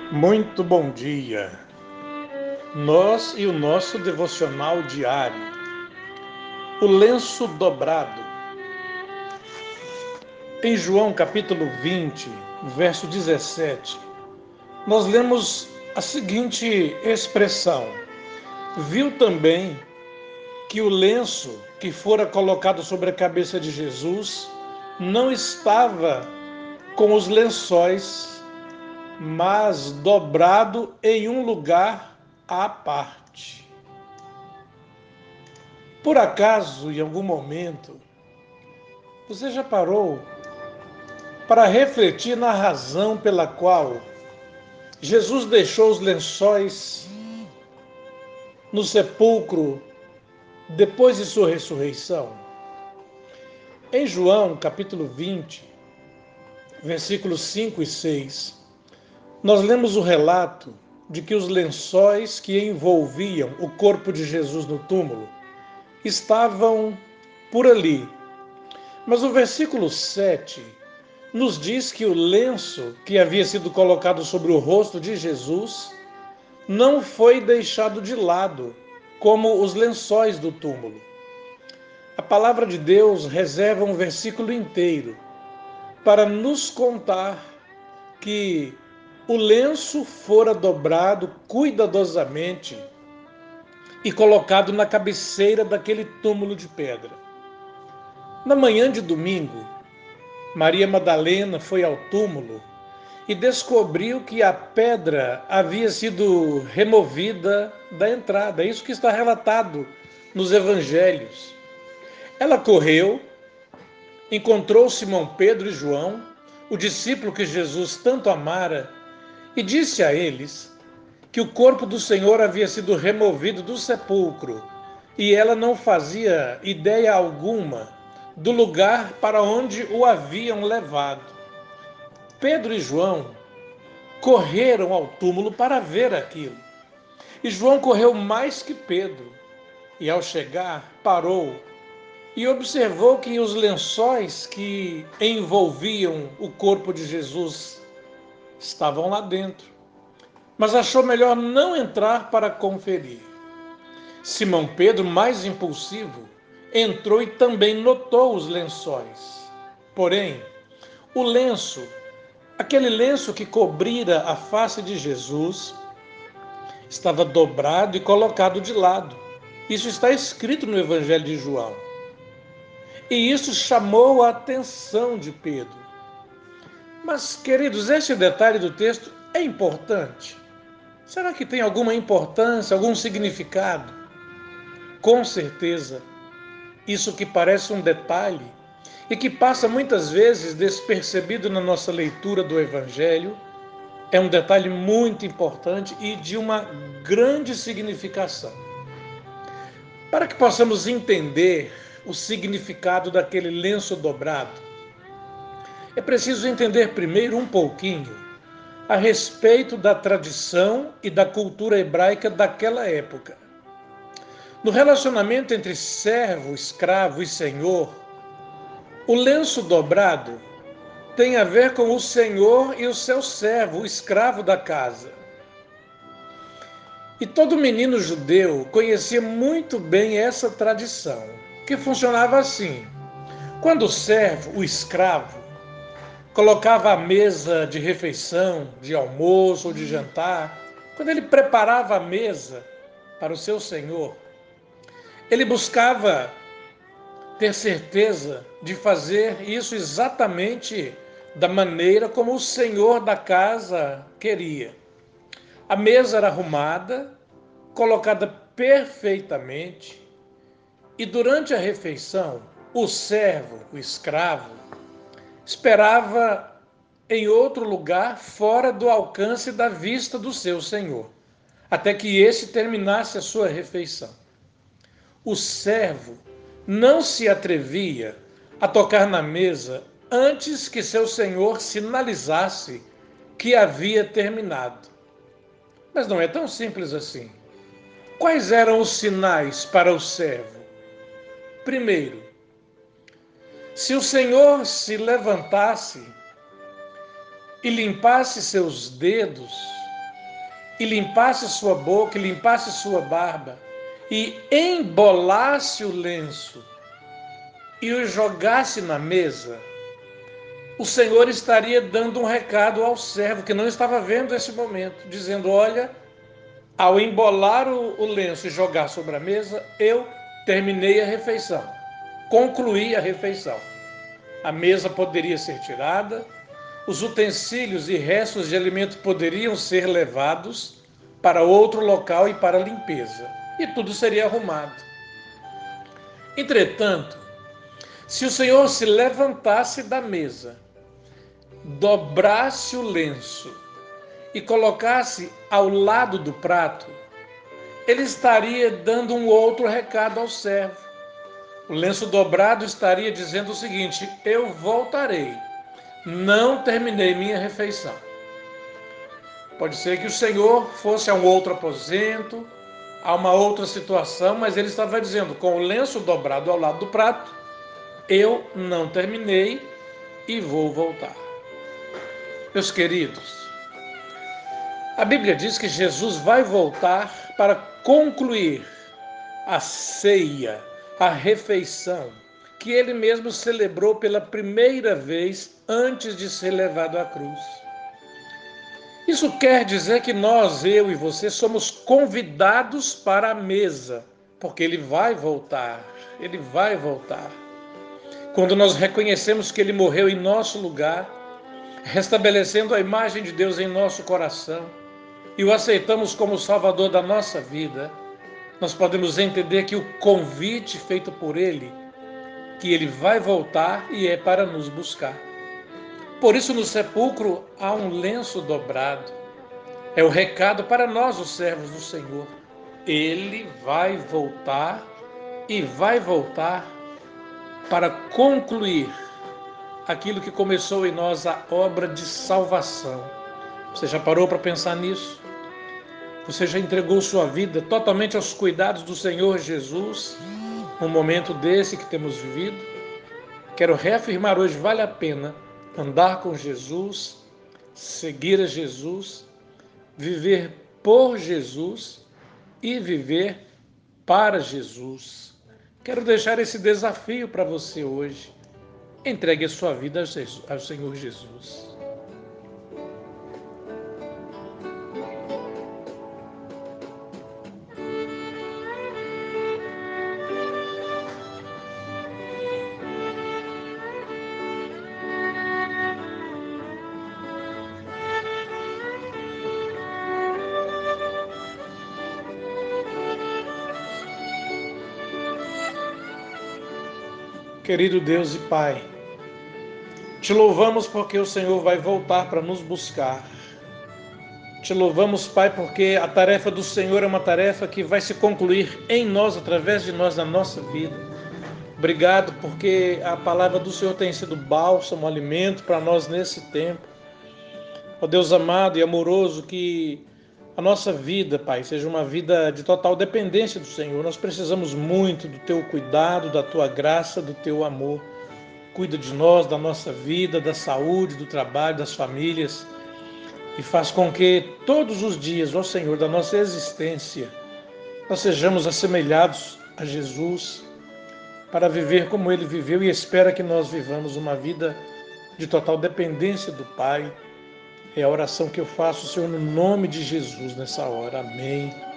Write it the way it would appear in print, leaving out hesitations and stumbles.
Muito bom dia. Nós e o nosso devocional diário. O lenço dobrado. Em João capítulo 20, verso 17, nós lemos a seguinte expressão: Viu também que o lenço que fora colocado sobre a cabeça de Jesus não estava com os lençóis, mas dobrado em um lugar à parte. Por acaso, em algum momento, você já parou para refletir na razão pela qual Jesus deixou os lençóis no sepulcro depois de sua ressurreição? Em João, capítulo 20, versículos 5 e 6, nós lemos o relato de que os lençóis que envolviam o corpo de Jesus no túmulo estavam por ali. Mas o versículo 7 nos diz que o lenço que havia sido colocado sobre o rosto de Jesus não foi deixado de lado, como os lençóis do túmulo. A palavra de Deus reserva um versículo inteiro para nos contar que o lenço fora dobrado cuidadosamente e colocado na cabeceira daquele túmulo de pedra. Na manhã de domingo, Maria Madalena foi ao túmulo e descobriu que a pedra havia sido removida da entrada. É isso que está relatado nos evangelhos. Ela correu, encontrou Simão Pedro e João, o discípulo que Jesus tanto amara, e disse a eles que o corpo do Senhor havia sido removido do sepulcro e ela não fazia ideia alguma do lugar para onde o haviam levado. Pedro e João correram ao túmulo para ver aquilo. E João correu mais que Pedro, e ao chegar, parou e observou que os lençóis que envolviam o corpo de Jesus estavam lá dentro. Mas achou melhor não entrar para conferir. Simão Pedro, mais impulsivo, entrou e também notou os lençóis. Porém, o lenço, aquele lenço que cobrira a face de Jesus, estava dobrado e colocado de lado. Isso está escrito no Evangelho de João. E isso chamou a atenção de Pedro. Mas, queridos, este detalhe do texto é importante. Será que tem alguma importância, algum significado? Com certeza, isso que parece um detalhe e que passa muitas vezes despercebido na nossa leitura do Evangelho, é um detalhe muito importante e de uma grande significação. Para que possamos entender o significado daquele lenço dobrado, é preciso entender primeiro um pouquinho a respeito da tradição e da cultura hebraica daquela época. No relacionamento entre servo, escravo e senhor, o lenço dobrado tem a ver com o senhor e o seu servo, o escravo da casa. E todo menino judeu conhecia muito bem essa tradição, que funcionava assim. Quando o servo, o escravo, colocava a mesa de refeição, de almoço ou de jantar, quando ele preparava a mesa para o seu senhor, ele buscava ter certeza de fazer isso exatamente da maneira como o senhor da casa queria. A mesa era arrumada, colocada perfeitamente, e durante a refeição, o servo, o escravo, esperava em outro lugar fora do alcance da vista do seu senhor, até que este terminasse a sua refeição. O servo não se atrevia a tocar na mesa antes que seu senhor sinalizasse que havia terminado. Mas não é tão simples assim. Quais eram os sinais para o servo? Primeiro, se o senhor se levantasse e limpasse seus dedos e limpasse sua boca, e limpasse sua barba, e embolasse o lenço e o jogasse na mesa, o Senhor estaria dando um recado ao servo que não estava vendo esse momento, dizendo: olha, ao embolar o lenço e jogar sobre a mesa, eu terminei a refeição, concluí a refeição. A mesa poderia ser tirada, os utensílios e restos de alimento poderiam ser levados para outro local e para limpeza, e tudo seria arrumado. Entretanto, se o Senhor se levantasse da mesa, dobrasse o lenço e colocasse ao lado do prato, ele estaria dando um outro recado ao servo. O lenço dobrado estaria dizendo o seguinte: eu voltarei, não terminei minha refeição. Pode ser que o Senhor fosse a um outro aposento, a uma outra situação, mas ele estava dizendo, com o lenço dobrado ao lado do prato: eu não terminei e vou voltar. Meus queridos, a Bíblia diz que Jesus vai voltar para concluir a ceia, a refeição, que ele mesmo celebrou pela primeira vez antes de ser levado à cruz. Isso quer dizer que nós, eu e você, somos convidados para a mesa, porque ele vai voltar, ele vai voltar. Quando nós reconhecemos que ele morreu em nosso lugar, restabelecendo a imagem de Deus em nosso coração, e o aceitamos como Salvador da nossa vida, nós podemos entender que o convite feito por ele, que ele vai voltar e é para nos buscar. Por isso no sepulcro há um lenço dobrado. É o recado para nós, os servos do Senhor. Ele vai voltar e vai voltar para concluir aquilo que começou em nós, a obra de salvação. Você já parou para pensar nisso? Você já entregou sua vida totalmente aos cuidados do Senhor Jesus, no momento desse que temos vivido? Quero reafirmar hoje, vale a pena andar com Jesus, seguir a Jesus, viver por Jesus e viver para Jesus. Quero deixar esse desafio para você hoje. Entregue a sua vida ao Senhor Jesus. Querido Deus e Pai, te louvamos porque o Senhor vai voltar para nos buscar. Te louvamos, Pai, porque a tarefa do Senhor é uma tarefa que vai se concluir em nós, através de nós, na nossa vida. Obrigado porque a palavra do Senhor tem sido bálsamo, alimento para nós nesse tempo. Ó Deus amado e amoroso, que a nossa vida, Pai, seja uma vida de total dependência do Senhor. Nós precisamos muito do Teu cuidado, da Tua graça, do Teu amor. Cuida de nós, da nossa vida, da saúde, do trabalho, das famílias. E faz com que todos os dias, ó Senhor, da nossa existência, nós sejamos assemelhados a Jesus, para viver como Ele viveu, e espera que nós vivamos uma vida de total dependência do Pai. É a oração que eu faço, Senhor, no nome de Jesus nessa hora. Amém